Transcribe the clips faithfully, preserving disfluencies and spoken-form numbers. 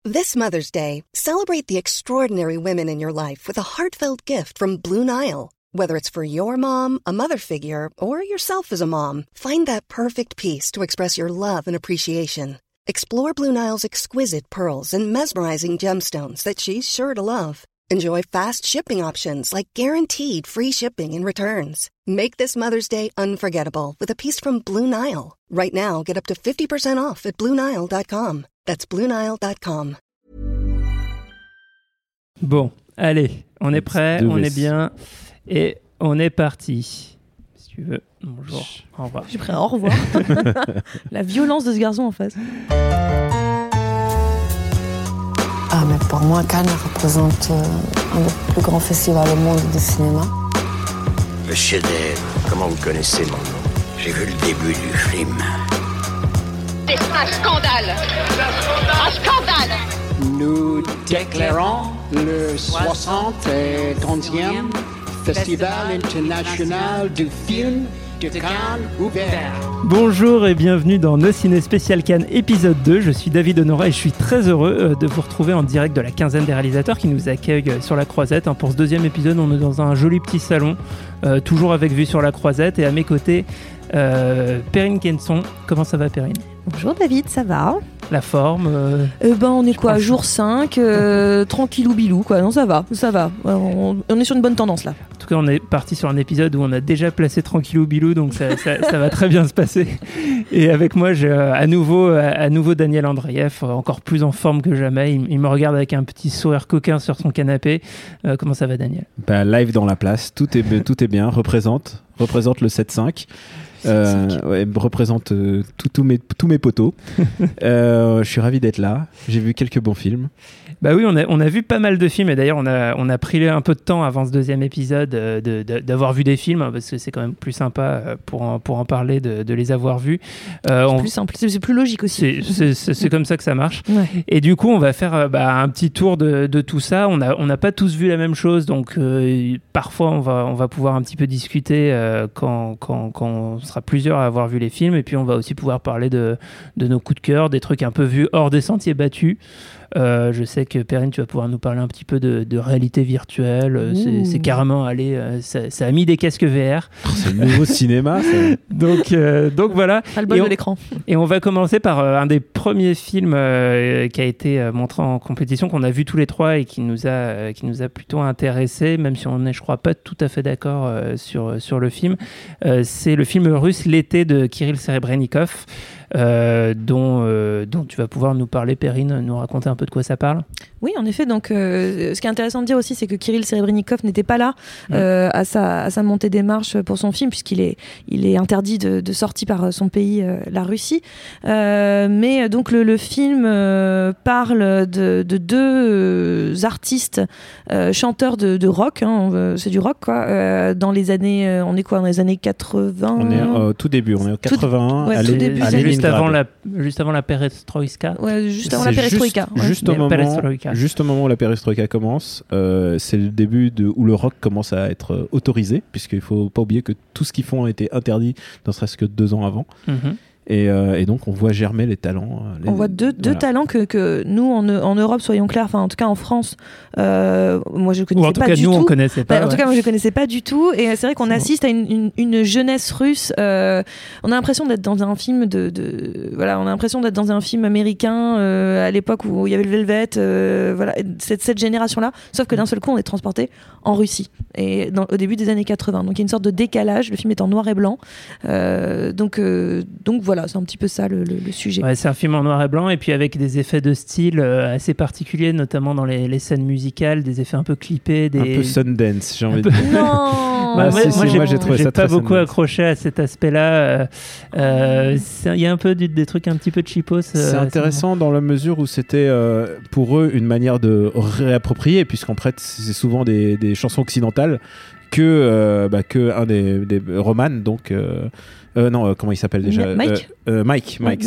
This Mother's Day, celebrate the extraordinary women in your life with a heartfelt gift from Blue Nile. Whether it's for your mom, a mother figure, or yourself as a mom, find that perfect piece to express your love and appreciation. Explore Blue Nile's exquisite pearls and mesmerizing gemstones that she's sure to love. Enjoy fast shipping options like guaranteed free shipping and returns. Make this Mother's Day unforgettable with a piece from Blue Nile. Right now, get up to fifty percent off at blue nile dot com. That's blue nile dot com. Bon, allez, on est prêt, on est bien et on est parti. Si tu veux, bonjour, au revoir. J'ai pris un au revoir. La violence de ce garçon en face. Ah, mais pour moi, Cannes représente euh, un des plus grands festivals au monde du cinéma. Le chef-d'œuvre, comment vous connaissez mon nom? J'ai vu le début du film. C'est un scandale! Un scandale! Nous déclarons le soixante-quinzième Festival international du film de Cannes ouvert. Bonjour et bienvenue dans Nos Ciné Spécial Cannes épisode deux. Je suis David Honora et je suis très heureux de vous retrouver en direct de la quinzaine des réalisateurs qui nous accueillent sur la Croisette. Pour ce deuxième épisode, on est dans un joli petit salon, euh, toujours avec vue sur la Croisette, et à mes côtés, euh, Perrine Kenson. Comment ça va, Perrine ? Bonjour David, ça va ? La forme euh... euh, ben, on est quoi, jour cinq, euh, tranquillou bilou, quoi. Non, ça va, ça va. On, on est sur une bonne tendance là. En tout cas, on est parti sur un épisode où on a déjà placé tranquillou bilou, donc ça, ça, ça va très bien se passer. Et avec moi, j'ai à nouveau, à nouveau Daniel Andreev, encore plus en forme que jamais. Il, il me regarde avec un petit sourire coquin sur son canapé. Euh, comment ça va, Daniel ? Bah, live dans la place, tout est, tout est bien, représente, représente le sept cinq. Euh, ouais, représente euh, tous mes, tous mes potos. euh, je suis ravi d'être là. J'ai vu quelques bons films. Bah oui, on a, on a vu pas mal de films et d'ailleurs on a, on a pris un peu de temps avant ce deuxième épisode euh, de, de, d'avoir vu des films hein, parce que c'est quand même plus sympa pour en, pour en parler, de, de les avoir vus. Euh, c'est, on... plus simple, c'est, c'est plus logique aussi. C'est, c'est, c'est, c'est comme ça que ça marche. Ouais. Et du coup, on va faire bah, un petit tour de, de tout ça. On n'a on a pas tous vu la même chose, donc euh, parfois on va, on va pouvoir un petit peu discuter euh, quand, quand, quand on sera plusieurs à avoir vu les films et puis on va aussi pouvoir parler de, de nos coups de cœur, des trucs un peu vus hors des sentiers battus. Euh, je sais que Perrine, tu vas pouvoir nous parler un petit peu de, de réalité virtuelle. C'est, c'est carrément allé, euh, ça, ça a mis des casques V R. Oh, c'est le nouveau cinéma. Ça. Donc, euh, donc voilà. Pas le bol de l'écran. Et on va commencer par euh, un des premiers films euh, qui a été euh, montré en compétition, qu'on a vu tous les trois et qui nous a, euh, qui nous a plutôt intéressés, même si on n'est, je crois, pas tout à fait d'accord euh, sur, sur le film. Euh, c'est le film russe L'été de Kirill Serebrennikov. Euh, dont, euh, dont tu vas pouvoir nous parler, Perrine, nous raconter un peu de quoi ça parle. Oui, en effet. Donc, euh, ce qui est intéressant de dire aussi, c'est que Kirill Serebrennikov n'était pas là euh, à, sa, à sa montée des marches pour son film, puisqu'il est, il est interdit de, de sortie par son pays, euh, la Russie. Euh, mais donc, le, le film euh, parle de, de deux euh, artistes euh, chanteurs de, de rock. Hein, c'est du rock, quoi. Euh, dans les années, euh, on est quoi, dans les années quatre-vingts. On est au euh, tout début. On est au quatre-vingt-un. Tout, ouais, à tout début. À juste avant la, juste avant la perestroïka. Ouais, juste avant c'est la perestroïka. Juste, ouais. juste, au moment, juste au moment où la perestroïka commence, euh, c'est le début de, où le rock commence à être euh, autorisé, puisqu'il faut pas oublier que tout ce qu'ils font a été interdit, ne serait-ce que deux ans avant. Mm-hmm. Et, euh, et donc on voit germer les talents. Les... On voit deux, deux voilà. talents que, que nous en, en Europe, soyons clairs, enfin en tout cas en France, euh, moi je ne connaissais Ou en tout pas cas, du nous, tout. On connaissait pas, bah, en ouais. tout cas moi je ne connaissais pas du tout. Et c'est vrai qu'on c'est assiste bon. à une, une, une jeunesse russe. Euh, on a l'impression d'être dans un film de, de voilà, on a l'impression d'être dans un film américain euh, à l'époque où il y avait le Velvet. Euh, voilà, cette, cette génération-là. Sauf que d'un seul coup on est transporté en Russie et dans, au début des années quatre-vingts. Donc il y a une sorte de décalage. Le film est en noir et blanc. Euh, donc euh, donc voilà, c'est un petit peu ça le Le, le sujet. Ouais, c'est un film en noir et blanc et puis avec des effets de style euh, assez particuliers, notamment dans les, les scènes musicales, des effets un peu clippés, des... un peu Sundance, j'ai envie de dire. Non. Bah, moi, si, si, moi, j'ai, moi j'ai trouvé j'ai ça pas très beaucoup Sundance. accroché à cet aspect-là. Il euh, euh, y a un peu du, des trucs un petit peu cheapos. Euh, c'est intéressant c'est dans la mesure où c'était euh, pour eux une manière de réapproprier, puisqu'en fait c'est souvent des, des chansons occidentales que euh, bah, que un des, des Roman, donc euh, euh, non euh, comment il s'appelle déjà Mike euh, euh, Mike Mike, ouais, c'est Mike. vrai.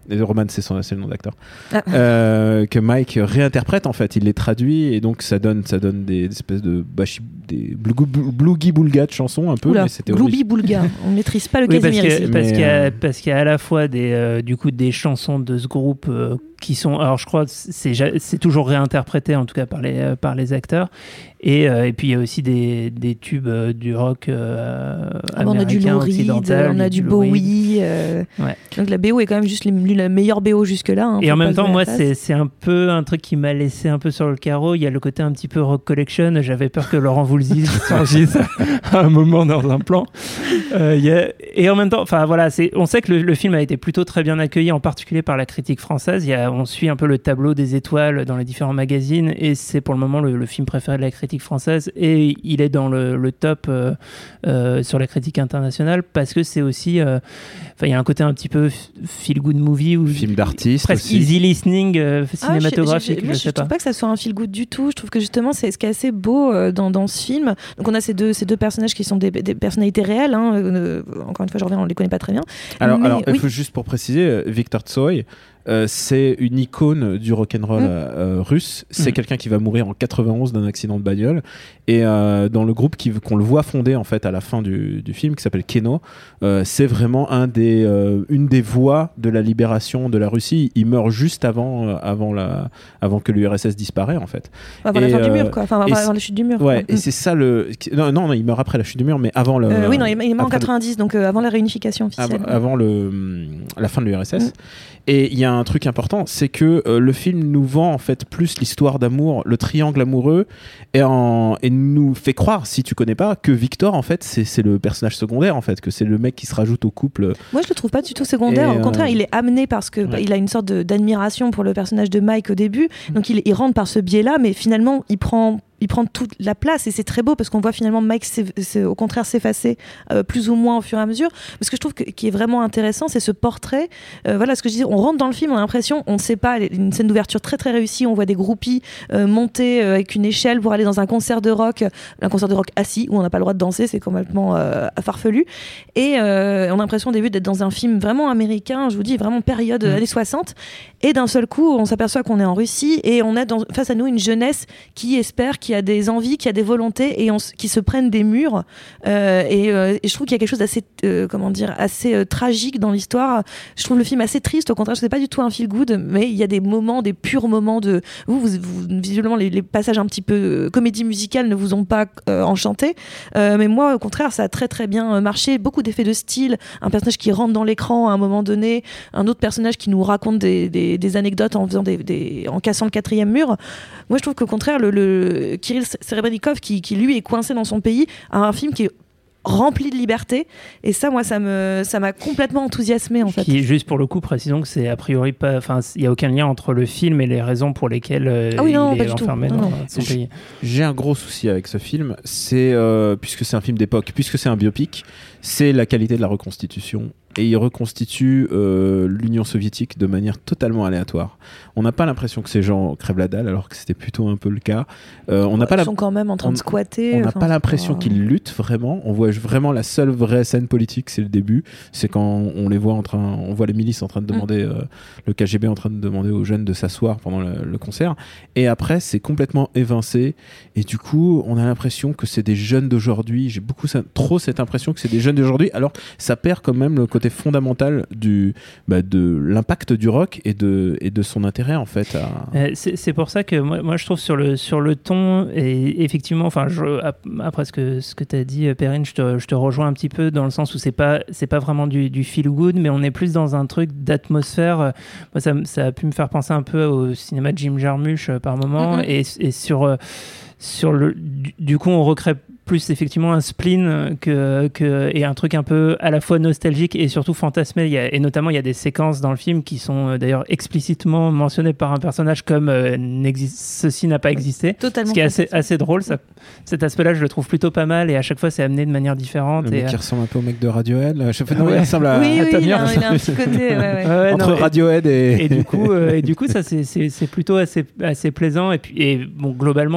et Roman c'est, son, c'est le nom d'acteur, ah. euh, que Mike réinterprète en fait, il les traduit et donc ça donne, ça donne des, des espèces de bashi, des blougi boulga de chansons un peu. Oula, mais c'était Bloubi boulga, on ne maîtrise pas le oui, Casimir parce, ici. parce, qu'il y a, euh... parce qu'il y a à la fois des, euh, du coup, des chansons de ce groupe euh, qui sont, alors je crois c'est, c'est toujours réinterprété en tout cas par les, euh, par les acteurs. Et, euh, et puis il y a aussi des, des tubes euh, du rock euh, ah, américain, on a du Lou Reed, occidental. On a du, du Bowie. Euh, ouais. Donc la B O est quand même juste les, la meilleure B O jusque-là. Hein, et en même temps, moi, c'est, c'est un peu un truc qui m'a laissé un peu sur le carreau. Il y a le côté un petit peu rock collection. J'avais peur que Laurent Voulzy surgisse à un moment dans un plan. Euh, y a... Et en même temps, enfin voilà, c'est... on sait que le, le film a été plutôt très bien accueilli, en particulier par la critique française. Il y a... On suit un peu le tableau des étoiles dans les différents magazines et c'est pour le moment le, le film préféré de la critique française et il est dans le, le top euh, euh, sur la critique internationale parce que c'est aussi euh, enfin il y a un côté un petit peu feel good movie ou film d'artiste presque aussi. Easy listening euh, cinématographique. Ah, je, je, je, je, je, sais je pas. trouve pas que ça soit un feel good du tout. Je trouve que justement c'est ce qui est assez beau euh, dans, dans ce film. Donc on a ces deux ces deux personnages qui sont des, des personnalités réelles. Hein. Euh, encore une fois, je reviens, on les connaît pas très bien. Alors, mais, alors oui. il faut juste pour préciser, Victor Tsoi. Euh, c'est une icône du rock'n'roll mmh. euh, russe. C'est mmh. quelqu'un qui va mourir en quatre-vingt-onze d'un accident de bagnole. Et euh, dans le groupe qui, qu'on le voit fonder en fait à la fin du, du film, qui s'appelle Keno, euh, c'est vraiment un des, euh, une des voix de la libération de la Russie. Il meurt juste avant, euh, avant, la, avant que l'U R S S disparaît en fait. Avant et, la fin euh, du mur, quoi. Enfin, avant, avant la chute du mur. Ouais. Mmh. Et c'est ça le. Non, non, il meurt après la chute du mur, mais avant le. Euh, oui, non, il est mort en quatre-vingt-dix, le... donc euh, avant la réunification officielle. Avant, avant le, la fin de l'U R S S. Mmh. Et il y a un truc important, c'est que euh, le film nous vend en fait plus l'histoire d'amour, le triangle amoureux, et, en, et nous fait croire, si tu connais pas, que Victor en fait c'est, c'est le personnage secondaire en fait, que c'est le mec qui se rajoute au couple. Moi je le trouve pas du tout secondaire, et au euh... contraire il est amené parce que ouais. bah, il a une sorte de, d'admiration pour le personnage de Mike au début, mmh. donc il, il rentre par ce biais-là, mais finalement il prend il prend toute la place et c'est très beau parce qu'on voit finalement Mike c'est, c'est, au contraire s'effacer euh, plus ou moins au fur et à mesure. Mais ce que je trouve que, qui est vraiment intéressant, c'est ce portrait. Euh, voilà ce que je disais, on rentre dans le film, on a l'impression, on ne sait pas, une scène d'ouverture très très réussie, on voit des groupies euh, monter euh, avec une échelle pour aller dans un concert de rock, un concert de rock assis où on n'a pas le droit de danser, c'est complètement euh, farfelu. Et euh, on a l'impression au début d'être dans un film vraiment américain, je vous dis vraiment période mmh. années soixante. Et d'un seul coup, on s'aperçoit qu'on est en Russie et on a dans, face à nous une jeunesse qui espère, qui a des envies, qui a des volontés et on, qui se prennent des murs euh, et, euh, et je trouve qu'il y a quelque chose d'assez euh, comment dire assez euh, tragique dans l'histoire. Je trouve le film assez triste, au contraire, c'est pas du tout un feel good, mais il y a des moments, des purs moments de vous, vous, vous visiblement les, les passages un petit peu euh, comédie musicale ne vous ont pas euh, enchanté, euh, mais moi au contraire ça a très très bien marché, beaucoup d'effets de style, un personnage qui rentre dans l'écran à un moment donné, un autre personnage qui nous raconte des, des, des anecdotes en faisant des, des en cassant le quatrième mur. Moi je trouve qu'au contraire le, le Kirill Serebrennikov qui, qui lui est coincé dans son pays a un film qui est rempli de liberté et ça moi ça me ça m'a complètement enthousiasmé en fait. Qui, juste pour le coup précisons que c'est a priori pas, enfin il y a aucun lien entre le film et les raisons pour lesquelles euh, ah oui, non, il pas est du enfermé tout. dans non, non. son pays. J'ai un gros souci avec ce film, c'est euh, puisque c'est un film d'époque, puisque c'est un biopic, c'est la qualité de la reconstitution. Et il reconstitue euh, l'Union soviétique de manière totalement aléatoire. On n'a pas l'impression que ces gens crèvent la dalle, alors que c'était plutôt un peu le cas. Euh, on n'a ouais, pas ils la... sont quand même en train on... de squatter. On n'a pas l'impression qu'ils luttent vraiment. On voit vraiment la seule vraie scène politique, c'est le début. C'est quand on les voit en train, on voit les milices en train de demander, mmh. euh, le K G B en train de demander aux jeunes de s'asseoir pendant le, le concert. Et après, c'est complètement évincé. Et du coup, on a l'impression que c'est des jeunes d'aujourd'hui. J'ai beaucoup trop cette impression que c'est des jeunes d'aujourd'hui. Alors, ça perd quand même le côté fondamental du, bah de l'impact du rock et de, et de son intérêt en fait à... euh, c'est, c'est pour ça que moi, moi je trouve sur le, sur le ton et effectivement enfin, je, après ce que, ce que tu as dit Perrine, je te, je te rejoins un petit peu dans le sens où c'est pas, c'est pas vraiment du, du feel good mais on est plus dans un truc d'atmosphère. Moi, ça, ça a pu me faire penser un peu au cinéma de Jim Jarmusch euh, par moment mm-hmm. et, et sur, euh, sur le, du, du coup on recrée plus effectivement un spleen que, que, et un truc un peu à la fois nostalgique et surtout fantasmé. Il y a, et notamment, il y a des séquences dans le film qui sont euh, d'ailleurs explicitement mentionnées par un personnage comme euh, ceci n'a pas existé. Totalement. Ce qui est assez, assez drôle. Ça, cet aspect-là, je le trouve plutôt pas mal et à chaque fois, c'est amené de manière différente. Le mec et, qui euh... ressemble un peu au mec de Radiohead. Là. Je fais, non, ouais. il ressemble à, oui, à oui, Tamir. Il a, il a un petit côté. Ouais, ouais. Ouais, Entre non, Radiohead et... et, du coup, euh, et du coup, ça, c'est, c'est, c'est plutôt assez, assez plaisant. Et, puis, et bon, globalement, il y a,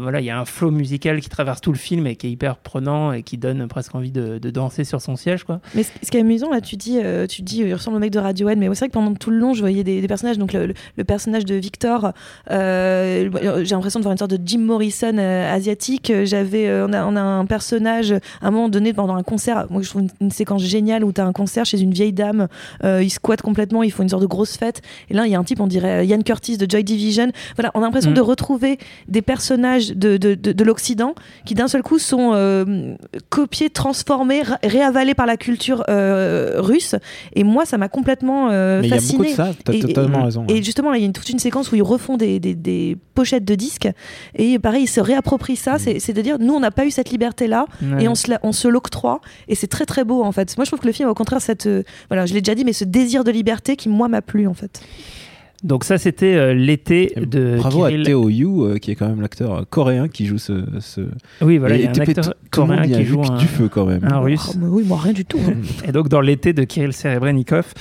voilà, il y a un flow musical qui traverse tout le film et qui est hyper prenant et qui donne presque envie de, de danser sur son siège, quoi. Mais ce, ce qui est amusant là, tu dis, euh, tu dis, il ressemble au mec de Radiohead, mais c'est vrai que pendant tout le long, je voyais des, des personnages. Donc le, le, le personnage de Victor, euh, j'ai l'impression de voir une sorte de Jim Morrison euh, asiatique. J'avais, euh, on a, on a un personnage à un moment donné pendant un concert. Moi, je trouve une, une séquence géniale où tu as un concert chez une vieille dame. Euh, ils squattent complètement, ils font une sorte de grosse fête. Et là, il y a un type, on dirait Ian Curtis de Joy Division. Voilà, on a l'impression mmh. de retrouver des personnages de, de, de, de l'Occident qui d'un seul coup sont euh, copiés, transformés, ré- réavalés par la culture euh, russe. Et moi, ça m'a complètement euh, Mais fasciné. Il y a beaucoup de ça, t'as et, totalement et, raison. Et ouais. justement, là, il y a une, toute une séquence où ils refont des, des, des pochettes de disques. Et pareil, ils se réapproprient ça. Mmh. C'est, c'est-à-dire, nous, on n'a pas eu cette liberté-là. Ouais. Et on se, la, on se l'octroie. Et c'est très, très beau, en fait. Moi, je trouve que le film, au contraire, cette, euh, voilà, je l'ai déjà dit, mais ce désir de liberté qui, moi, m'a plu, en fait. Donc ça, c'était euh, l'été Et de bravo Kirill... à Teo Yu, euh, qui est quand même l'acteur euh, coréen qui joue ce... ce... Oui, voilà, il y a un T P, acteur tout le monde coréen y a qui vu joue un, du feu quand même. un russe. Oh, oui, moi, rien du tout. Hein. Et donc, dans l'été de Kirill Serebrennikov,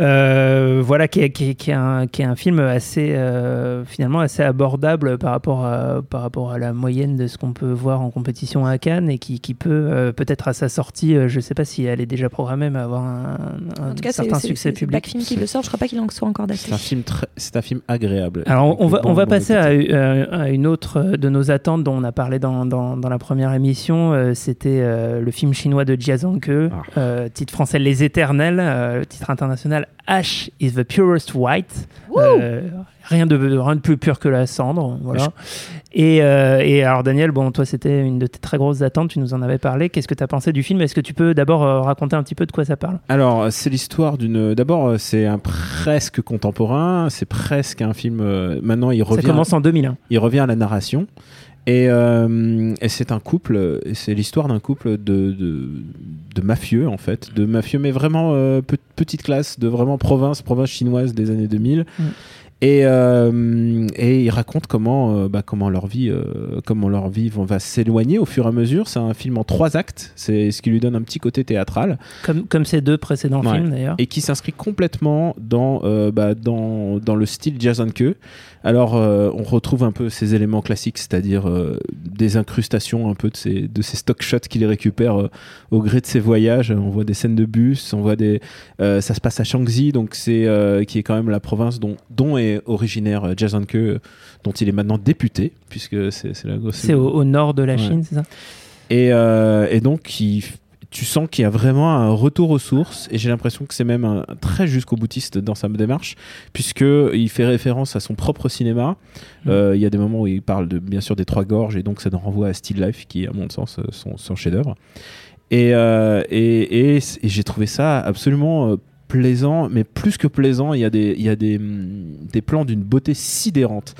euh, voilà, qui est, qui, est, qui, est un, qui est un film assez, euh, finalement, assez abordable par rapport, à, par rapport à la moyenne de ce qu'on peut voir en compétition à Cannes et qui, qui peut, euh, peut-être à sa sortie, euh, je ne sais pas si elle est déjà programmée, mais avoir un, un en tout cas, certain c'est, succès c'est, public. Black Film qui le sort, je ne crois pas qu'il en soit encore daté. C'est un film, très, c'est un film agréable. Alors, on va, bon, on va bon passer à, à une autre de nos attentes dont on a parlé dans, dans, dans la première émission. Euh, c'était euh, le film chinois de Jia Zhangke, ah. euh, titre français Les Éternels, euh, titre international Ash is the purest white. Euh, rien, de, rien de plus pur que la cendre. Voilà. Et, euh, et alors, Daniel, bon, toi, c'était une de tes très grosses attentes. Tu nous en avais parlé. Qu'est-ce que tu as pensé du film ? Est-ce que tu peux d'abord euh, raconter un petit peu de quoi ça parle ? Alors, c'est l'histoire d'une. D'abord, c'est un presque contemporain. C'est presque un film. Euh... Maintenant, il revient. Ça commence en deux mille un. Il revient à la narration. Et, euh, et c'est un couple, et c'est l'histoire d'un couple de, de, de mafieux, en fait, de mafieux, mais vraiment euh, pe- petite classe, de vraiment province, province chinoise des années deux mille. Mm. Et, euh, et il raconte comment, euh, bah, comment leur vie, euh, comment leur vie va, va s'éloigner au fur et à mesure. C'est un film en trois actes, c'est ce qui lui donne un petit côté théâtral. Comme, comme ces deux précédents ouais. films d'ailleurs. Et qui s'inscrit complètement dans, euh, bah, dans, dans le style Jia Zhangke. Alors, euh, on retrouve un peu ces éléments classiques, c'est-à-dire euh, des incrustations un peu de ces, de ces stock shots qu'il récupère euh, au gré de ses voyages. On voit des scènes de bus, on voit des, euh, ça se passe à Shaanxi, donc c'est euh, qui est quand même la province dont, dont est originaire euh, Jia Zhangke, euh, dont il est maintenant député, puisque c'est, c'est la grosse. C'est au, au nord de la ouais. Chine, c'est ça ? Et, euh, et donc, il tu sens qu'il y a vraiment un retour aux sources, et j'ai l'impression que c'est même un, un très jusqu'au boutiste dans sa démarche, puisqu'il fait référence à son propre cinéma. Il mmh. euh, y a des moments où il parle de, bien sûr des Trois Gorges, et donc ça nous renvoie à Still Life, qui est à mon sens son, son chef-d'œuvre. Et, euh, et, et, et j'ai trouvé ça absolument euh, plaisant, mais plus que plaisant, il y a des, il y a des, des plans d'une beauté sidérante.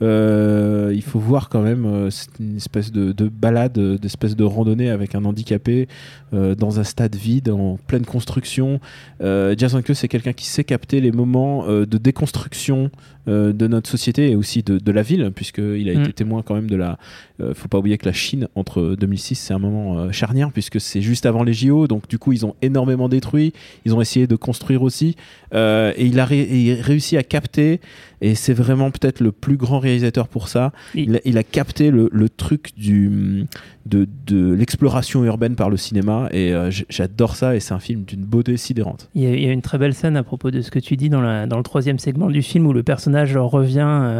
Euh, il faut voir quand même, euh, c'est une espèce de, de balade, d'espèce de randonnée avec un handicapé euh, dans un stade vide, en pleine construction. Euh, Jia Zhangke, c'est quelqu'un qui sait capter les moments euh, de déconstruction euh, de notre société et aussi de, de la ville, puisqu'il a mmh. été témoin quand même de la... Euh, faut pas oublier que la Chine, entre deux mille six, c'est un moment euh, charnière, puisque c'est juste avant les J O, donc du coup, ils ont énormément détruit, ils ont essayé de construire aussi, euh, et il a ré- il réussi à capter, et c'est vraiment peut-être le plus grand réalisateur pour ça, il, il, a, il a capté le, le truc du, de, de l'exploration urbaine par le cinéma, et euh, j'adore ça, et c'est un film d'une beauté sidérante. Il y, a, il y a une très belle scène à propos de ce que tu dis dans, la, dans le troisième segment du film, où le personnage revient euh,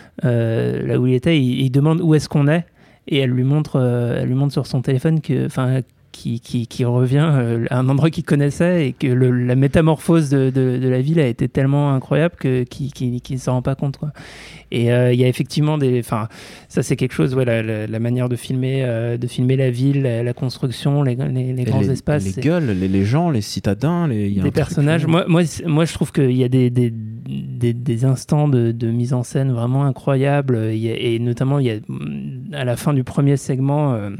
euh, là où il était, il, il demande où est-ce qu'on est, et elle lui montre, euh, elle lui montre sur son téléphone que, enfin, qui, qui, qui revient euh, à un endroit qu'il connaissait, et que le, la métamorphose de, de, de la ville a été tellement incroyable que, qu'il, qu'il, qu'il ne s'en rend pas compte, quoi. Et il euh, y a effectivement des, enfin, ça c'est quelque chose, ouais, la, la, la manière de filmer, euh, de filmer la ville, la, la construction, les, les, les grands les, espaces, les gueules, les, les gens, les citadins, les y a des personnages. Truc, moi, moi, moi, je trouve qu'il y a des, des, des, des instants de, de mise en scène vraiment incroyables. Il y a, et notamment, il y a à la fin du premier segment. Euh,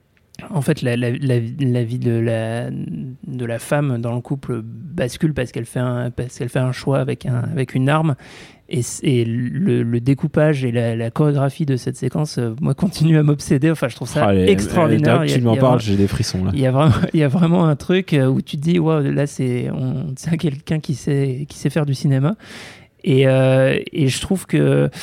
En fait, la, la, la, la vie de la, de la femme dans le couple bascule parce qu'elle fait un, parce qu'elle fait un choix avec, un, avec une arme. Et, et le, le découpage et la, la chorégraphie de cette séquence, euh, moi, continue à m'obséder. Enfin, je trouve ça ah, les, extraordinaire. Tu m'en parles, j'ai des frissons. Là. Il y a vraiment, il y a vraiment un truc où tu te dis, wow, là, c'est, on, c'est quelqu'un qui sait, qui sait faire du cinéma. Et, euh, et je trouve que...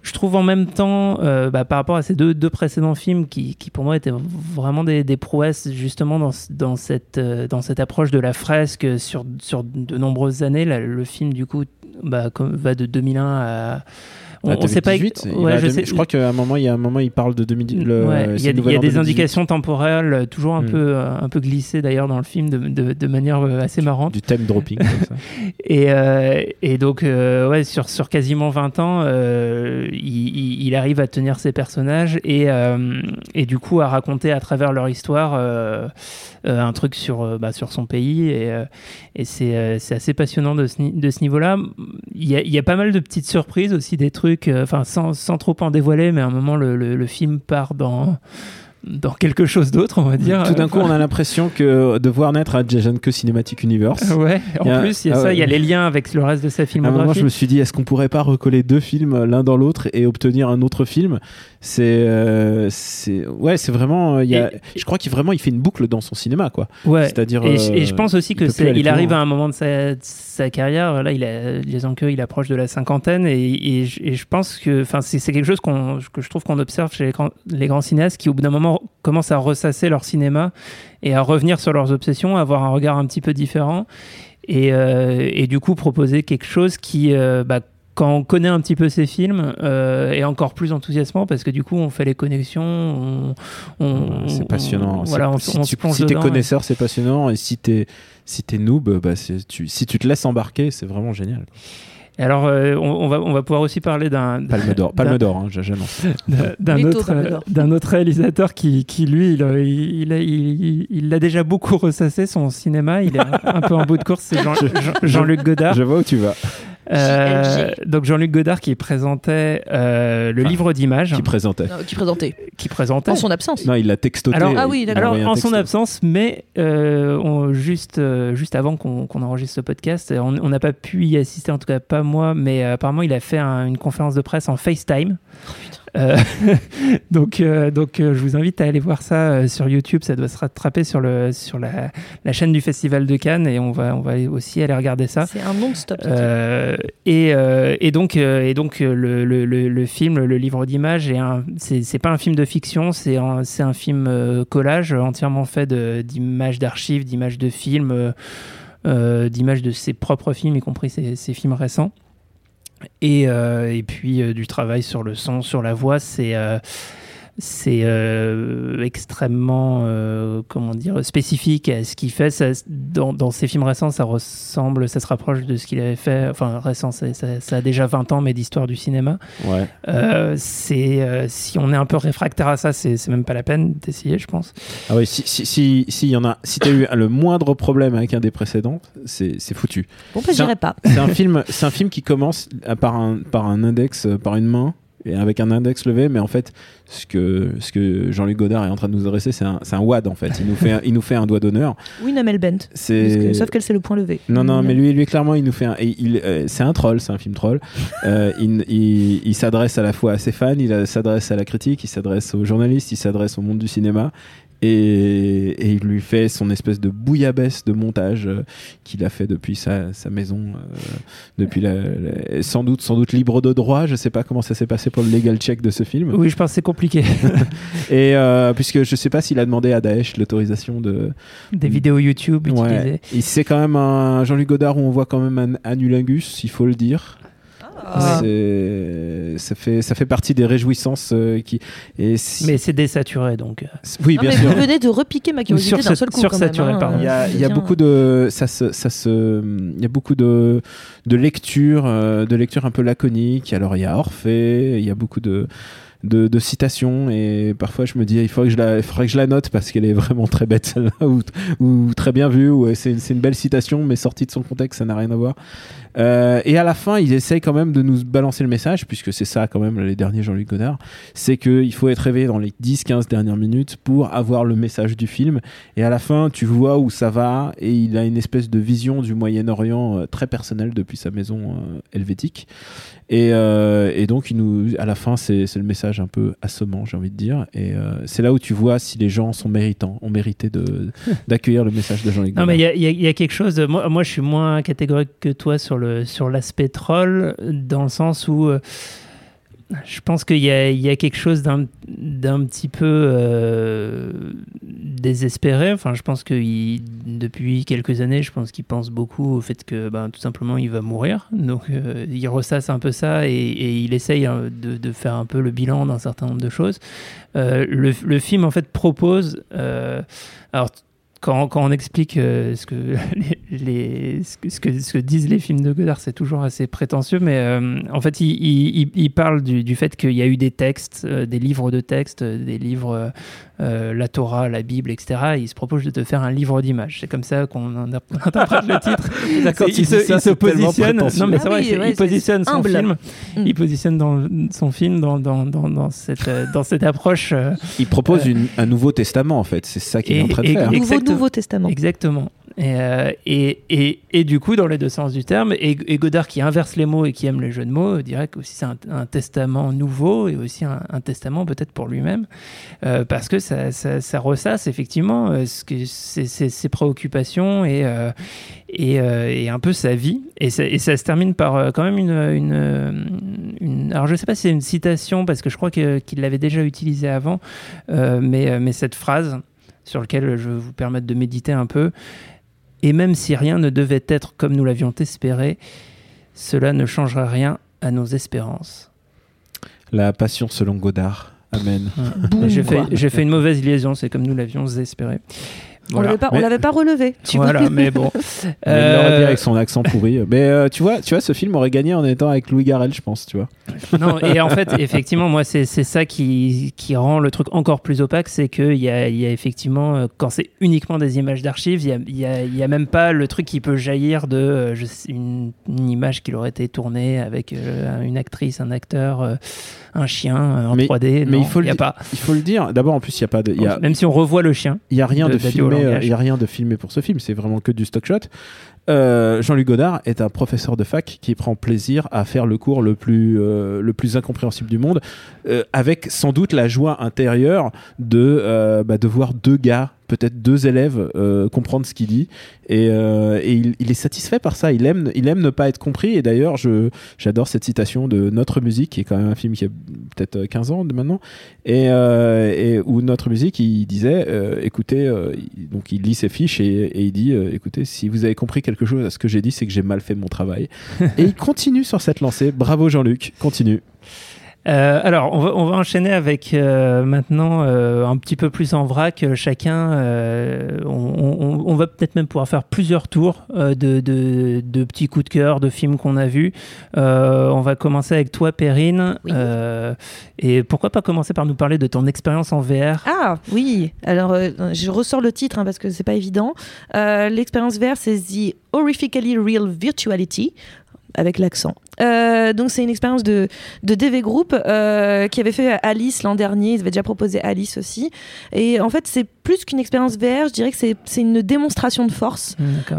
je trouve en même temps, euh, bah, par rapport à ces deux, deux précédents films qui, qui pour moi étaient vraiment des, des prouesses justement dans, dans, cette, euh, dans cette approche de la fresque sur, sur de nombreuses années. Là, le film du coup bah, comme, va de deux mille un à... On, ah, on sait pas. Ouais, je, sais... je crois qu'à un moment, il y a un moment, il parle de deux mille dix. Le... Ouais, il y a, il y a des indications temporelles, toujours un mm. peu, un peu glissées d'ailleurs dans le film, de, de, de manière assez marrante. Du thème dropping. Comme ça. et, euh, et donc, euh, ouais, sur, sur quasiment vingt ans, euh, il, il arrive à tenir ses personnages et, euh, et du coup à raconter à travers leur histoire euh, euh, un truc sur, euh, bah, sur son pays. Et, euh, et c'est, euh, c'est assez passionnant de ce, de ce niveau-là. Il y a, il y a pas mal de petites surprises aussi, des trucs. Enfin, sans, sans trop en dévoiler, mais à un moment, le, le, le film part dans, dans quelque chose d'autre, on va dire. Tout d'un coup, on a l'impression que de voir naître à Django Cinematic Universe. Ouais, en il a, plus, il y a ah ça, il ouais. y a les liens avec le reste de sa filmographie. À un moment, je me suis dit, est-ce qu'on pourrait pas recoller deux films l'un dans l'autre et obtenir un autre film ? C'est, euh, c'est, ouais, c'est vraiment. Il y a, et, je crois qu'il vraiment, il fait une boucle dans son cinéma, quoi. Ouais. C'est-à-dire. Et, euh, et je pense aussi que c'est, il arrive à un moment de sa, de sa carrière. Là, il a, disons que, il approche de la cinquantaine, et, et, et je pense que, enfin, c'est, c'est quelque chose qu'on, que je trouve qu'on observe chez les grands, les grands cinéastes qui, au bout d'un moment, commencent à ressasser leur cinéma et à revenir sur leurs obsessions, à avoir un regard un petit peu différent, et, euh, et du coup proposer quelque chose qui, euh, bah, quand on connaît un petit peu ces films, euh, est encore plus enthousiasmant parce que du coup on fait les connexions, on, on, c'est passionnant. On, voilà, on, si on tu, se plonge si dedans, t'es connaisseur, et... c'est passionnant, et si t'es si t'es noob, bah c'est, tu, si tu te laisses embarquer, c'est vraiment génial. Alors, euh, on, on, va, on va pouvoir aussi parler d'un... Palme d'or, Palme d'or, hein, j'aime. D'un, d'un, autre, euh, d'un autre réalisateur qui, qui lui, il, il, il, il, il l'a déjà beaucoup ressassé, son cinéma. Il est un, un peu en bout de course, c'est Jean, Jean, Jean-Luc Godard. Je vois où tu vas. Euh, donc Jean-Luc Godard qui présentait euh, le enfin, livre d'images. Qui présentait. Non, qui présentait. Qui présentait. En son absence. Non, il l'a textoté. Alors, ah oui, alors en son absence, mais euh, on, juste, euh, juste avant qu'on, qu'on enregistre ce podcast, on n'a pas pu y assister, en tout cas pas moi, mais euh, apparemment il a fait un, une conférence de presse en FaceTime. Oh, putain. Euh, donc, euh, donc euh, je vous invite à aller voir ça euh, sur YouTube. Ça doit se rattraper sur, le, sur la, la chaîne du Festival de Cannes, et on va, on va aussi aller regarder ça. C'est un non-stop. Euh, et, euh, et donc, euh, et donc le, le, le, le film, le livre d'images, est un, c'est, c'est pas un film de fiction, c'est un, c'est un film euh, collage entièrement fait de, d'images d'archives, d'images de films, euh, euh, d'images de ses propres films, y compris ses, ses films récents. Et, euh, et puis euh, du travail sur le son, sur la voix, c'est, euh, c'est euh, extrêmement euh, comment dire, spécifique à ce qu'il fait. Ça, dans, dans ses films récents, ça ressemble, ça se rapproche de ce qu'il avait fait. Enfin, récent, ça, ça, ça a déjà vingt ans, mais d'histoire du cinéma. Ouais. Euh, c'est, euh, si on est un peu réfractaire à ça, c'est, c'est même pas la peine d'essayer, je pense. Ah oui, si si si, si y en a, si t'as eu le moindre problème avec un des précédents, c'est c'est foutu. Bon, bah, j'irai pas. C'est un film, c'est un film qui commence par un par un index, par une main, et avec un index levé, mais en fait, ce que, ce que Jean-Luc Godard est en train de nous adresser, c'est un, c'est un W A D en fait. Il nous fait un, il nous fait un doigt d'honneur. Oui, Namel Bent. C'est... Que, sauf qu'elle, c'est le point levé. Non, non, mais lui, lui clairement, il nous fait un. Il, euh, c'est un troll, c'est un film troll. euh, il, il, il s'adresse à la fois à ses fans, il s'adresse à la critique, il s'adresse aux journalistes, il s'adresse au monde du cinéma. Et, et il lui fait son espèce de bouillabaisse de montage euh, qu'il a fait depuis sa, sa maison, euh, depuis la, la, sans doute, sans doute libre de droit. Je sais pas comment ça s'est passé pour le legal check de ce film. Oui, je pense que c'est compliqué. Et euh, puisque je sais pas s'il a demandé à Daesh l'autorisation de des vidéos YouTube ouais. utilisées. Et c'est quand même un Jean-Luc Godard où on voit quand même un anulingus, il faut le dire. Ah. C'est, ça fait ça fait partie des réjouissances euh, qui et si... mais c'est désaturé donc oui non, bien mais sûr. Vous venez de repiquer ma curiosité d'un seul coup sursaturé, quand même, hein. pardon. Il y a il y a beaucoup de ça se ça se il y a beaucoup de de lectures euh, de lectures un peu laconiques. Alors il y a Orphée, il y a beaucoup de De, de citations, et parfois je me dis il faudrait que je la, il faudrait que je la note parce qu'elle est vraiment très bête celle-là, ou, ou très bien vue, ou c'est une, c'est une belle citation mais sortie de son contexte, ça n'a rien à voir. Euh, et à la fin il essaye quand même de nous balancer le message, puisque c'est ça quand même les derniers Jean-Luc Godard, c'est qu'il faut être réveillé dans les dix quinze dernières minutes pour avoir le message du film, et à la fin tu vois où ça va, et il a une espèce de vision du Moyen-Orient euh, très personnelle depuis sa maison euh, helvétique. Et, euh, et donc, il nous, à la fin, c'est, c'est le message un peu assommant, j'ai envie de dire. Et euh, c'est là où tu vois si les gens sont méritants, ont mérité de, d'accueillir le message de Jean-Luc Godard. Non, mais il y, y, y a quelque chose. De, moi, moi, je suis moins catégorique que toi sur, le, sur l'aspect troll, dans le sens où. Euh, Je pense qu'il y a, il y a quelque chose d'un, d'un petit peu euh, désespéré. Enfin, je pense que il, depuis quelques années, je pense qu'il pense beaucoup au fait que, ben, tout simplement, il va mourir. Donc, euh, il ressasse un peu ça et, et il essaye hein, de, de faire un peu le bilan d'un certain nombre de choses. Euh, le, le film, en fait, propose... Euh, alors, Quand, quand on explique euh, ce, que les, les, ce, que, ce, que, ce que disent les films de Godard, c'est toujours assez prétentieux, mais euh, en fait, il, il, il parle du, du fait qu'il y a eu des textes, euh, des livres de textes, des livres, euh, la Torah, la Bible, et cetera. Et il se propose de te faire un livre d'images. C'est comme ça qu'on interprète le titre. D'accord, il, se, ça, il se positionne. Non, mais ah c'est vrai, oui, ouais, il positionne son humble. film. Mm. Il positionne dans son film dans, dans, dans, dans, cette, dans cette approche. Euh, il propose euh, une, un nouveau testament, en fait. C'est ça qu'il et, est en train de et, faire. Nouveau, Exactement. Nouveau Testament. Exactement. Et, euh, et, et, et du coup, dans les deux sens du terme, et, et Godard qui inverse les mots et qui aime les jeux de mots, dirait que aussi c'est un, un testament nouveau et aussi un, un testament peut-être pour lui-même, euh, parce que ça, ça, ça ressasse effectivement euh, ce que, ses, ses, ses préoccupations et, euh, et, euh, et un peu sa vie. Et ça, et ça se termine par euh, quand même une, une, une... Alors je ne sais pas si c'est une citation, parce que je crois que, qu'il l'avait déjà utilisée avant, euh, mais, mais cette phrase sur laquelle je vais vous permettre de méditer un peu. Et même si rien ne devait être comme nous l'avions espéré, cela ne changera rien à nos espérances. La passion selon Godard. Amen. Boum, j'ai, fait, j'ai fait une mauvaise liaison, c'est comme nous l'avions espéré. Voilà. On l'avait pas, mais... on l'avait pas relevé. Tu voilà, vois. mais bon. Mais euh... il l'aurait dit avec son accent pourri. Mais euh, tu vois, tu vois, ce film aurait gagné en étant avec Louis Garrel, je pense, tu vois. Non, et en fait, effectivement, moi, c'est, c'est ça qui, qui rend le truc encore plus opaque, c'est qu'il y a, il y a effectivement, quand c'est uniquement des images d'archives, il y a, il y a, il y a même pas le truc qui peut jaillir de je sais, une, une image qui aurait été tournée avec euh, une actrice, un acteur, euh, un chien euh, en mais, trois D. Mais non, il faut, il y a le, pas. il faut le dire. D'abord, en plus, il y a pas de. Y a, même si on revoit le chien. Il y a rien de, de filmé. Il y a rien de filmé pour ce film. C'est vraiment que du stock shot. Euh, Jean-Luc Godard est un professeur de fac qui prend plaisir à faire le cours le plus, euh, le plus incompréhensible du monde, euh, avec sans doute la joie intérieure de, euh, bah, de voir deux gars, peut-être deux élèves, euh, comprendre ce qu'il dit. Et, euh, et il, il est satisfait par ça. Il aime, il aime ne pas être compris. Et d'ailleurs, je, j'adore cette citation de Notre Musique, qui est quand même un film qui a peut-être quinze ans de maintenant, et, euh, et où Notre Musique, il disait, euh, écoutez, euh, il, donc il lit ses fiches et, et il dit, euh, écoutez, si vous avez compris quelque chose à ce que j'ai dit, c'est que j'ai mal fait mon travail. Et il continue sur cette lancée. Bravo Jean-Luc, continue. Euh, alors, on va, on va enchaîner avec euh, maintenant euh, un petit peu plus en vrac. Chacun, euh, on, on, on va peut-être même pouvoir faire plusieurs tours euh, de, de, de petits coups de cœur, de films qu'on a vus. Euh, on va commencer avec toi, Perrine. Oui. Euh, et pourquoi pas commencer par nous parler de ton expérience en V R ? Ah oui, alors euh, je ressors le titre hein, parce que c'est pas évident. Euh, l'expérience V R, c'est The Horrifically Real Virtuality, avec l'accent. Euh, donc c'est une expérience de, de D V Group euh, qui avait fait Alice l'an dernier. Ils avaient déjà proposé Alice aussi. Et en fait, c'est plus qu'une expérience V R, je dirais que c'est, c'est une démonstration de force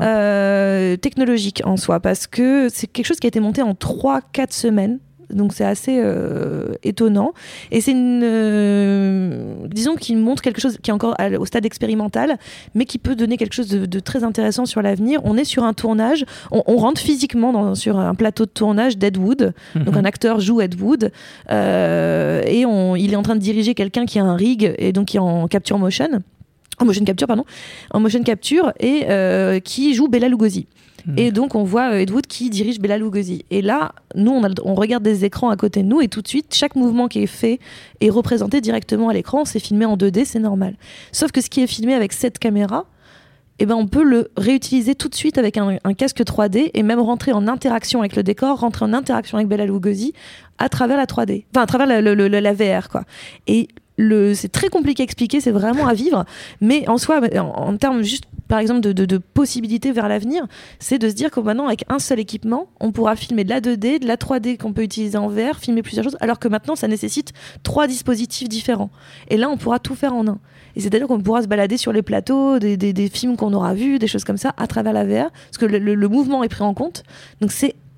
euh, technologique en soi, parce que c'est quelque chose qui a été monté en trois quatre semaines. Donc c'est assez euh, étonnant et c'est une euh, disons qu'il montre quelque chose qui est encore au stade expérimental mais qui peut donner quelque chose de, de très intéressant sur l'avenir. On est sur un tournage, on, on rentre physiquement dans, sur un plateau de tournage d'Ed Wood, mm-hmm. donc un acteur joue Ed Wood euh, et on, il est en train de diriger quelqu'un qui a un rig et donc qui est en capture motion en motion capture pardon en motion capture et euh, qui joue Bela Lugosi. Et donc on voit Ed Wood qui dirige Bela Lugosi. Et là, nous on, a, on regarde des écrans à côté de nous et tout de suite, chaque mouvement qui est fait est représenté directement à l'écran. C'est filmé en deux D, c'est normal. Sauf que ce qui est filmé avec cette caméra, eh ben, on peut le réutiliser tout de suite avec un, un casque trois D et même rentrer en interaction avec le décor, rentrer en interaction avec Bela Lugosi à travers la trois D. Enfin, à travers la, le, le, la V R, quoi. Et le, c'est très compliqué à expliquer, c'est vraiment à vivre. Mais en soi, en, en termes juste, par exemple, de, de, de possibilités vers l'avenir, c'est de se dire que maintenant, avec un seul équipement, on pourra filmer de la deux D, de la trois D qu'on peut utiliser en V R, filmer plusieurs choses, alors que maintenant, ça nécessite trois dispositifs différents. Et là, on pourra tout faire en un. Et c'est-à-dire qu'on pourra se balader sur les plateaux, des, des, des films qu'on aura vus, des choses comme ça, à travers la V R, parce que le, le, le mouvement est pris en compte. Donc c'est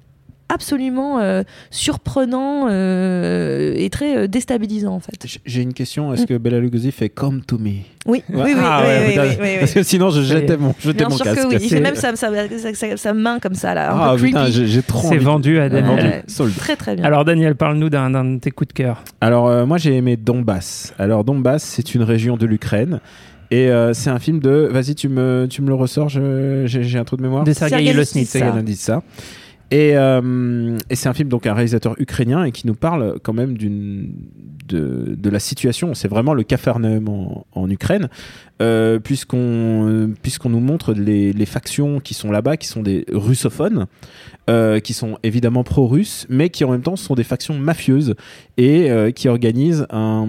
absolument euh, surprenant euh, et très euh, déstabilisant en fait. J'ai une question, est-ce mm. que Bela Lugosi fait Come to me? Oui, ouais. oui, oui, ah, oui, ouais, oui, oui, oui, oui. Parce que sinon je jetais mon, jetais Bien mon sûr casque. Que oui. Il fait même sa, sa, sa, sa, sa main comme ça là, un ah, peu putain, creepy. j'ai, j'ai trop C'est vendu à Daniel. Ouais, Sold. Très très bien. Alors Daniel, parle-nous d'un, d'un de tes coups de cœur. Alors euh, moi j'ai aimé Donbass. Alors Donbass, c'est une région de l'Ukraine. Et euh, c'est un film de... Vas-y, tu me, tu me le ressors, je, j'ai, j'ai un trou de mémoire. De Sergei Lossnitsa. ça. Et, euh, et c'est un film, donc un réalisateur ukrainien, et qui nous parle quand même d'une, de, de la situation. C'est vraiment le Capharnaüm en, en Ukraine, euh, puisqu'on, puisqu'on nous montre les, les factions qui sont là-bas, qui sont des russophones, euh, qui sont évidemment pro-russes, mais qui en même temps sont des factions mafieuses et euh, qui organisent un,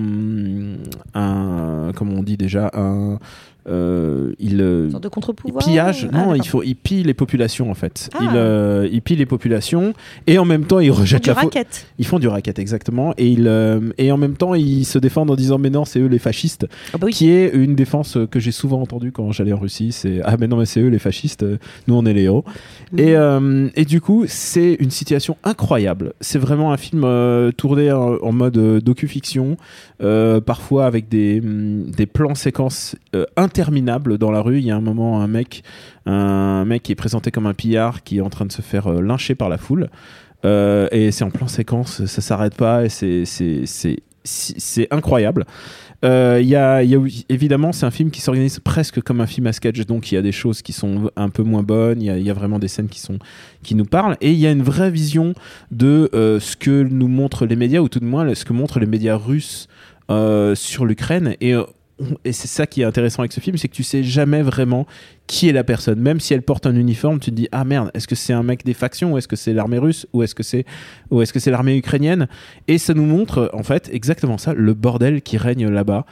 un... Comment on dit déjà un... Euh, il, une sorte de contre-pouvoir. Il pillage, ah, non, il faut, il pille les populations en fait. Ah. Il, euh, il pille les populations et en même temps ils rejettent ils font la du racket. Ils font du racket exactement et il euh, et en même temps ils se défendent en disant mais non c'est eux les fascistes, ah bah oui. qui est une défense que j'ai souvent entendue quand j'allais en Russie. C'est ah mais non mais c'est eux les fascistes, nous on est les héros. Mmh. Et euh, et du coup c'est une situation incroyable. C'est vraiment un film euh, tourné en, en mode euh, docu-fiction, euh, parfois avec des des plans séquences euh, interminable dans la rue. Il y a un moment un mec un mec qui est présenté comme un pillard qui est en train de se faire euh, lyncher par la foule euh, et c'est en plan séquence, ça s'arrête pas et c'est c'est c'est c'est incroyable. Il euh, y a, y a évidemment c'est un film qui s'organise presque comme un film à sketch, donc il y a des choses qui sont un peu moins bonnes, il y a, y a vraiment des scènes qui sont qui nous parlent et il y a une vraie vision de euh, ce que nous montrent les médias, ou tout de moins ce que montrent les médias russes euh, sur l'Ukraine. Et euh, Et c'est ça qui est intéressant avec ce film, c'est que tu sais jamais vraiment qui est la personne. Même si elle porte un uniforme, tu te dis ah merde, est-ce que c'est un mec des factions, ou est-ce que c'est l'armée russe, ou est-ce que c'est ou est-ce que c'est l'armée ukrainienne. Et ça nous montre en fait exactement ça, le bordel qui règne là-bas.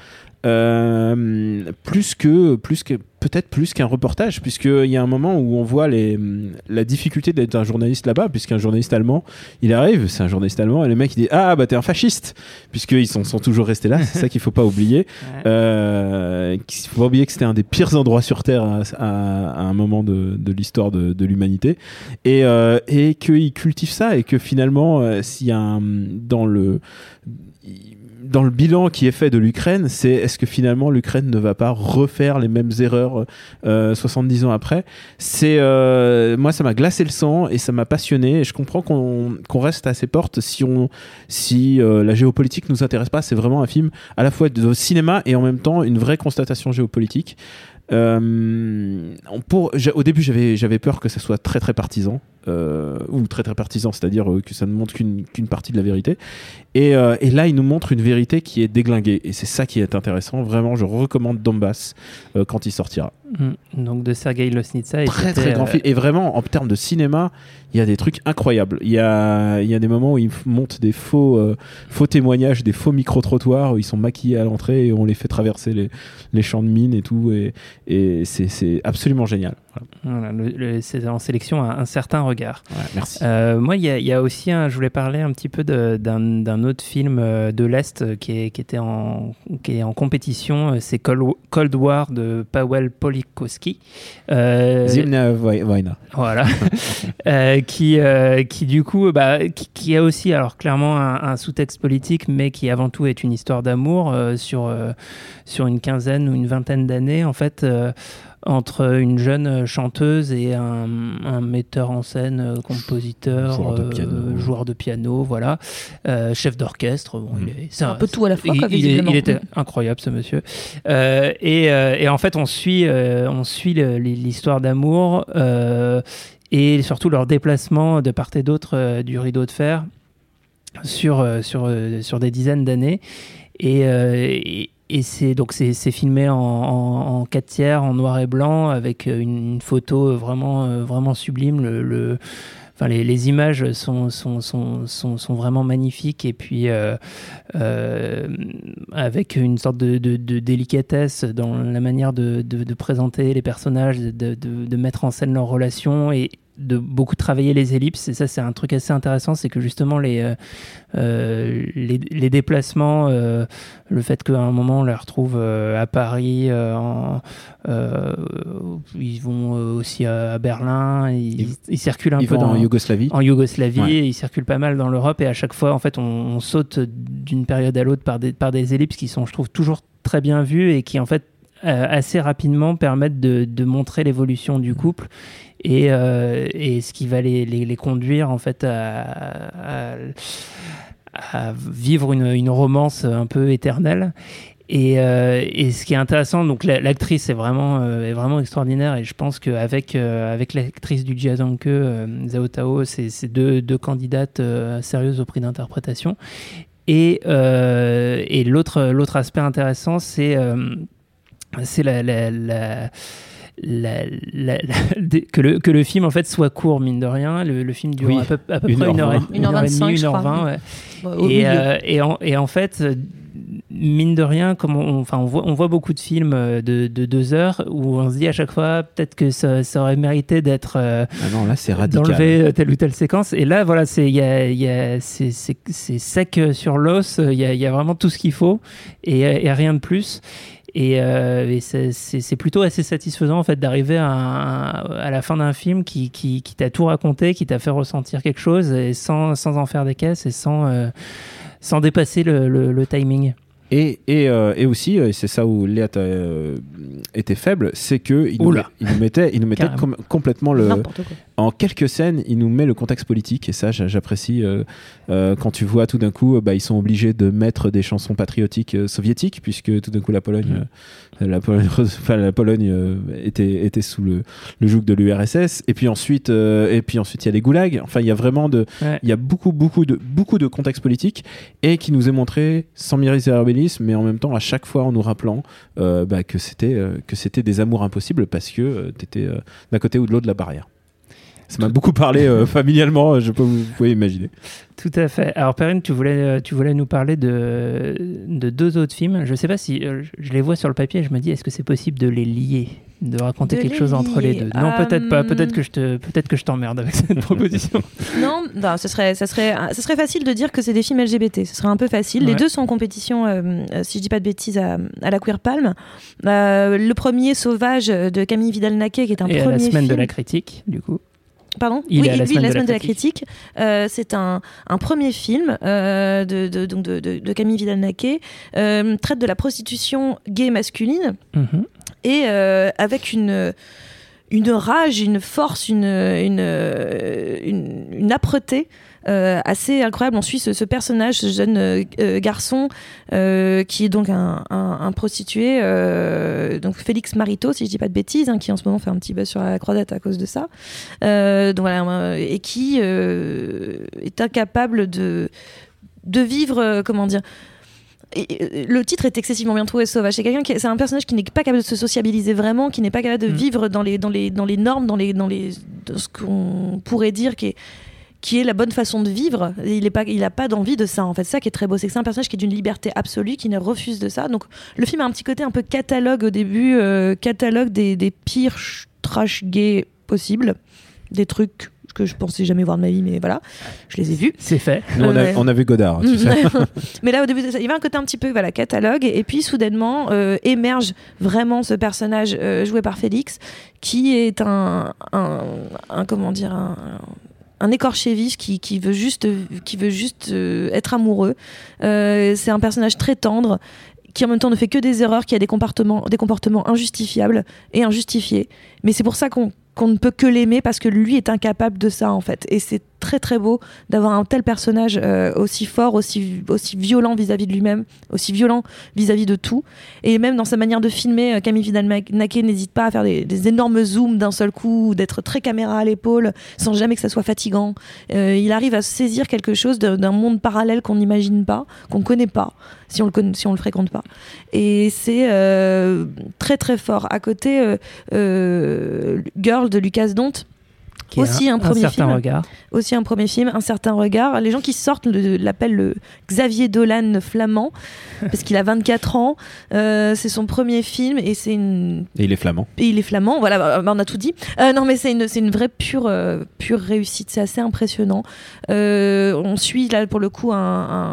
Euh, plus que plus que peut-être plus qu'un reportage, puisqu'il y a un moment où on voit les, la difficulté d'être un journaliste là-bas, puisqu'un journaliste allemand il arrive, c'est un journaliste allemand et le mec il dit ah bah t'es un fasciste, puisqu'ils sont, sont toujours restés là. C'est ça qu'il faut pas oublier. Ouais. Euh, il faut pas oublier que c'était un des pires endroits sur terre à, à, à un moment de, de l'histoire de, de l'humanité, et, euh, et qu'ils cultivent ça, et que finalement euh, s'il y a un, dans le dans le bilan qui est fait de l'Ukraine, c'est est-ce que finalement l'Ukraine ne va pas refaire les mêmes erreurs euh, soixante-dix ans après. C'est euh, moi ça m'a glacé le sang et ça m'a passionné, et je comprends qu'on, qu'on reste à ses portes si, on, si euh, la géopolitique nous intéresse pas. C'est vraiment un film à la fois de cinéma et en même temps une vraie constatation géopolitique. Euh, pour, au début j'avais, j'avais peur que ça soit très très partisan, euh, ou très très partisan, c'est-à-dire euh, que ça ne montre qu'une, qu'une partie de la vérité, et, euh, et là il nous montre une vérité qui est déglinguée, et c'est ça qui est intéressant. Vraiment je recommande Donbass euh, quand il sortira. Mmh. Donc de Sergei Lossnitsa. Très très grand euh... film, et vraiment en termes de cinéma il y a des trucs incroyables. Il y a, il y a des moments où ils montent des faux, euh, faux témoignages, des faux micro-trottoirs où ils sont maquillés à l'entrée et on les fait traverser les, les champs de mines et tout, et, et c'est, c'est absolument génial. Voilà. Voilà, le, le, c'est en sélection un, un certain regard. Ouais, merci. Euh, moi, il y, y a aussi, un, je voulais parler un petit peu de, d'un, d'un autre film de l'Est qui, est, qui, était en, qui est en compétition, c'est Cold War de Paweł Polikowski. Euh, Zimna Wojna. Voilà. euh, qui, euh, qui du coup, bah, qui, qui a aussi, alors clairement, un, un sous-texte politique, mais qui avant tout est une histoire d'amour euh, sur, euh, sur une quinzaine ou une vingtaine d'années, en fait. Euh, entre une jeune chanteuse et un, un metteur en scène, compositeur, joueur de piano, euh, joueur de piano, voilà, euh, chef d'orchestre. Bon, mmh. il est, c'est un, un peu tout à la fois. Il, quoi, il, est, il était incroyable, ce monsieur. Euh, et, euh, et en fait, on suit, euh, on suit le, l'histoire d'amour euh, et surtout leur déplacement de part et d'autre euh, du rideau de fer sur, euh, sur, euh, sur des dizaines d'années. Et, euh, et Et c'est donc c'est, c'est filmé en, en, en quatre tiers, en noir et blanc, avec une, une photo vraiment vraiment sublime. Le, le enfin les, les images sont sont, sont sont sont vraiment magnifiques, et puis euh, euh, avec une sorte de, de, de délicatesse dans la manière de, de, de présenter les personnages, de, de, de mettre en scène leurs relations, et de beaucoup travailler les ellipses, et ça c'est un truc assez intéressant, c'est que justement les, euh, euh, les, les déplacements, euh, le fait qu'à un moment on les retrouve euh, à Paris, euh, en, euh, ils vont aussi à, à Berlin, ils, ils, ils circulent un ils peu vont dans, en Yougoslavie, en Yougoslavie ouais. Et ils circulent pas mal dans l'Europe, et à chaque fois en fait on, on saute d'une période à l'autre par des, par des ellipses qui sont, je trouve, toujours très bien vues et qui en fait euh, assez rapidement permettent de, de montrer l'évolution du couple et, euh, et ce qui va les, les, les conduire en fait à, à, à vivre une, une romance un peu éternelle. Et, euh, et ce qui est intéressant, donc la, l'actrice est vraiment, euh, est vraiment extraordinaire, et je pense qu'avec euh, avec l'actrice du Jiazangke, euh, Zhao Tao, c'est, c'est deux, deux candidates euh, sérieuses au prix d'interprétation. Et, euh, et l'autre, l'autre aspect intéressant, c'est, euh, c'est la, la, la La, la, la, que, le, que le film en fait soit court, mine de rien. Le, le film dure oui, à peu, à peu près une heure, une heure vingt-cinq, une heure vingt, ouais. Bon, et, euh, et, en, et en fait, mine de rien, comme on, enfin, on, voit, on voit beaucoup de films de, de deux heures où on se dit à chaque fois peut-être que ça, ça aurait mérité d'être euh, ah non, là, c'est radical. d'enlever telle ou telle séquence. Et là, voilà, c'est, y a, y a, c'est, c'est, c'est sec sur l'os. Il y a, y a vraiment tout ce qu'il faut et, et rien de plus. Et, euh, et c'est, c'est, c'est plutôt assez satisfaisant en fait d'arriver à, à la fin d'un film qui, qui, qui t'a tout raconté, qui t'a fait ressentir quelque chose et sans, sans en faire des caisses et sans, euh, sans dépasser le, le, le timing. Et, et, euh, et aussi, et c'est ça où Léa euh, était faible, c'est qu'il nous, il nous mettait, il nous mettait com- complètement le... En quelques scènes, il nous met le contexte politique, et ça j'apprécie euh, euh, quand tu vois tout d'un coup, bah, ils sont obligés de mettre des chansons patriotiques euh, soviétiques, puisque tout d'un coup la Pologne, mmh. euh, la Pologne, enfin, la Pologne euh, était, était sous le, le joug de l'U R S S, et puis ensuite euh, et puis ensuite il y a les goulags, enfin il y a vraiment de, ouais. il y a beaucoup, beaucoup, de, beaucoup de contexte politique, et qui nous est montré sans misérabilisme, mais en même temps à chaque fois en nous rappelant euh, bah, que, c'était, euh, que c'était des amours impossibles, parce que euh, tu étais euh, d'un côté ou de l'autre de la barrière. Ça m'a beaucoup parlé euh, familialement, je peux, vous pouvez imaginer. Tout à fait. Alors Perrine, tu voulais, tu voulais nous parler de, de deux autres films. Je ne sais pas si euh, je les vois sur le papier et je me dis, est-ce que c'est possible de les lier, de raconter de quelque chose lier. Entre les deux? Non, um... peut-être pas. Peut-être que je te, peut-être que je t'emmerde avec cette proposition. Non, non, ce serait, ça serait, ça serait facile de dire que c'est des films L G B T. Ce serait un peu facile. Ouais. Les deux sont en compétition, euh, si je dis pas de bêtises, à, à la Queer Palm. Euh, le premier, Sauvage, de Camille Vidal-Naquet, qui est un et premier à la semaine film. de la critique, du coup. Pardon Il oui, est à la lui, semaine, la de, semaine la de la critique. Euh, c'est un, un premier film euh, de, de, donc de, de, de Camille Vidal-Naquet, euh, traite de la prostitution gay masculine, mm-hmm. et euh, avec une, une rage, une force, une, une, une, une âpreté Euh, assez incroyable. On suit ce, ce personnage, ce jeune euh, garçon euh, qui est donc un, un, un prostitué, euh, donc Félix Marito, si je dis pas de bêtises, hein, qui en ce moment fait un petit buzz sur la croisette à cause de ça, euh, donc voilà, euh, et qui euh, est incapable de de vivre, euh, comment dire. Et le titre est excessivement bien trouvé, Sauvage. C'est quelqu'un qui, c'est un personnage qui n'est pas capable de se sociabiliser vraiment, qui n'est pas capable de mmh. vivre dans les dans les dans les normes, dans les dans les dans ce qu'on pourrait dire qui est qui est la bonne façon de vivre. Il est pas, il a pas d'envie de ça, en fait. C'est ça qui est très beau, c'est que c'est un personnage qui est d'une liberté absolue, qui ne refuse de ça. Donc le film a un petit côté un peu catalogue au début, euh, catalogue des, des pires ch- trash gays possibles, des trucs que je pensais jamais voir de ma vie, mais voilà, je les ai vus. C'est fait. Nous, on, a, euh, on a vu Godard, tu sais. Mais là, au début, il y avait un côté un petit peu voilà, catalogue, et puis soudainement euh, émerge vraiment ce personnage euh, joué par Félix, qui est un, un, un comment dire, un, un écorché vif qui, qui veut juste, qui veut juste euh, être amoureux. Euh, c'est un personnage très tendre, qui en même temps ne fait que des erreurs, qui a des comportements, des comportements injustifiables et injustifiés. Mais c'est pour ça qu'on qu'on ne peut que l'aimer, parce que lui est incapable de ça, en fait. Et c'est très très beau d'avoir un tel personnage euh, aussi fort, aussi, aussi violent vis-à-vis de lui-même, aussi violent vis-à-vis de tout. Et même dans sa manière de filmer, euh, Camille Vidal-Naquet n'hésite pas à faire des, des énormes zooms d'un seul coup, d'être très caméra à l'épaule, sans jamais que ça soit fatigant. Euh, il arrive à saisir quelque chose de, d'un monde parallèle qu'on n'imagine pas, qu'on ne connaît pas, si on le connaît, si on le fréquente pas. Et c'est euh, très très fort. À côté, euh, euh, Girl de Lucas Dont, Qui aussi un, un premier un certain film. regard. Aussi un premier film, un certain regard. Les gens qui sortent le, l'appellent le Xavier Dolan flamand parce qu'il a vingt-quatre ans. Euh, c'est son premier film et c'est une. Et il est flamand. Et il est flamand. Voilà, bah, on a tout dit. Euh, non, mais c'est une, c'est une vraie pure, euh, pure réussite. C'est assez impressionnant. Euh, on suit là pour le coup un,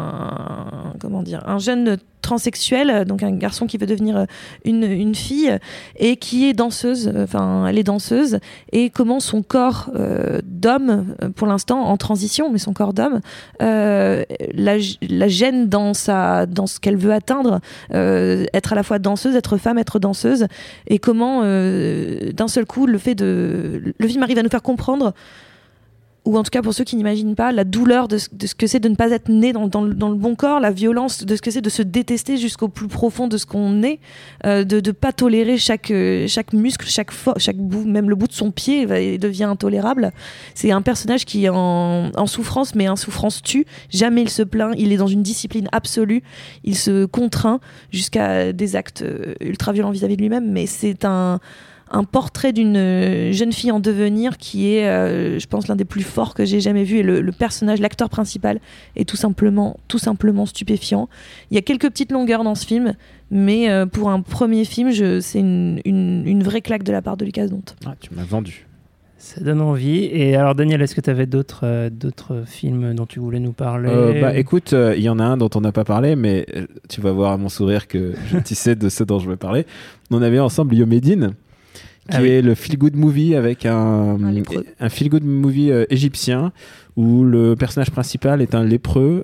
un comment dire, un jeune transsexuelle, donc un garçon qui veut devenir une, une fille et qui est danseuse, enfin elle est danseuse, et comment son corps euh, d'homme, pour l'instant en transition, mais son corps d'homme, euh, la, la gêne dans, sa, dans ce qu'elle veut atteindre, euh, être à la fois danseuse, être femme, être danseuse, et comment euh, d'un seul coup le fait de... Le film arrive à nous faire comprendre, ou en tout cas pour ceux qui n'imaginent pas, la douleur de ce, de ce que c'est de ne pas être né dans, dans, dans le bon corps, la violence de ce que c'est de se détester jusqu'au plus profond de ce qu'on est, euh, de ne pas tolérer chaque, chaque muscle, chaque, fo- chaque bout, même le bout de son pied va, devient intolérable. C'est un personnage qui est en, en souffrance, mais en souffrance tue. Jamais il se plaint, il est dans une discipline absolue, il se contraint jusqu'à des actes ultra violents vis-à-vis de lui-même, mais c'est un... un portrait d'une jeune fille en devenir qui est, euh, je pense, l'un des plus forts que j'ai jamais vu. Et le, le personnage, l'acteur principal, est tout simplement, tout simplement stupéfiant. Il y a quelques petites longueurs dans ce film, mais euh, pour un premier film, je, c'est une, une, une vraie claque de la part de Lucas Dont. Ah, tu m'as vendu. Ça donne envie. Et alors, Daniel, est-ce que tu avais d'autres, euh, d'autres films dont tu voulais nous parler ? euh, Bah écoute, il euh, y en a un dont on n'a pas parlé, mais euh, tu vas voir à mon sourire que je tissais de ce dont je vais parler. On avait ensemble Yomedine, qui ah oui. est le feel-good movie avec un, ah, un feel-good movie euh, égyptien où le personnage principal est un lépreux.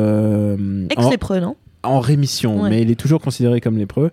Euh, Ex-lépreux, non ? En rémission, ouais. mais il est toujours considéré comme lépreux.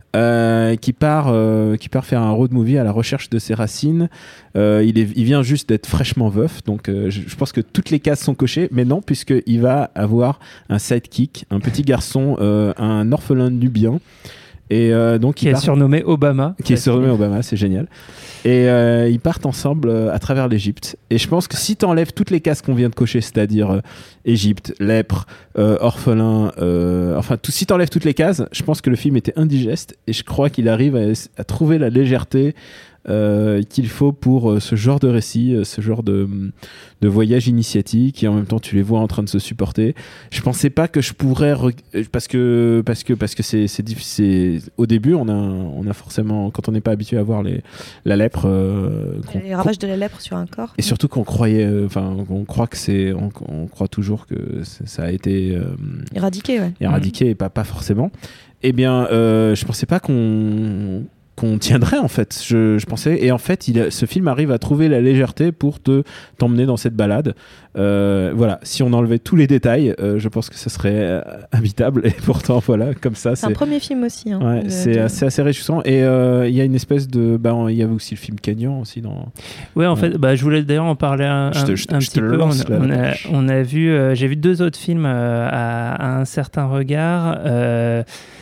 Euh, qui part, euh, qui part faire un road movie à la recherche de ses racines. Euh, il, est, il vient juste d'être fraîchement veuf, donc euh, je, je pense que toutes les cases sont cochées, mais non, puisqu'il va avoir un sidekick, un petit garçon, euh, un orphelin nubien. Et euh, donc, qui est part... surnommé Obama. Qui est surnommé Obama, c'est génial. Et euh, ils partent ensemble euh, à travers l'Égypte. Et je pense que si tu enlèves toutes les cases qu'on vient de cocher, c'est-à-dire euh, Égypte, lèpre, euh, orphelin, euh, enfin, tout, si tu enlèves toutes les cases, je pense que le film était indigeste. Et je crois qu'il arrive à, à trouver la légèreté euh, qu'il faut pour euh, ce genre de récit, euh, ce genre de, de voyage initiatique, et en même temps tu les vois en train de se supporter. Je pensais pas que je pourrais re... parce que parce que parce que c'est c'est difficile. Au début, on a on a forcément, quand on n'est pas habitué à voir les la lèpre, euh, les ravages de la lèpre sur un corps, et surtout qu'on croyait, enfin euh, on croit que c'est on, on croit toujours que ça a été euh, éradiqué, ouais. éradiqué mmh. et pas pas forcément. Eh bien, euh, je pensais pas qu'on qu'on tiendrait en fait, je, je pensais, et en fait il a, ce film arrive à trouver la légèreté pour te t'emmener dans cette balade. Euh, voilà, si on enlevait tous les détails, euh, je pense que ce serait euh, habitable, et pourtant voilà, comme ça c'est, c'est un premier film aussi, hein, ouais, de, c'est, de... assez, assez réjouissant. Et il euh, y a une espèce de bah, il y avait aussi le film Kényan aussi dans ouais en ouais. fait bah, je voulais d'ailleurs en parler un, je te, je te, un je petit te peu. Lance, on, là, on, a, on a vu euh, j'ai vu deux autres films euh, à, à un certain regard. euh,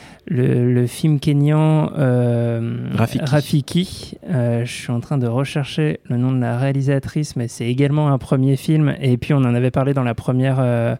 Le, le film kényan euh, Rafiki, Rafiki. Euh, je suis en train de rechercher le nom de la réalisatrice, mais c'est également un premier film, et puis on en avait parlé dans la première, euh,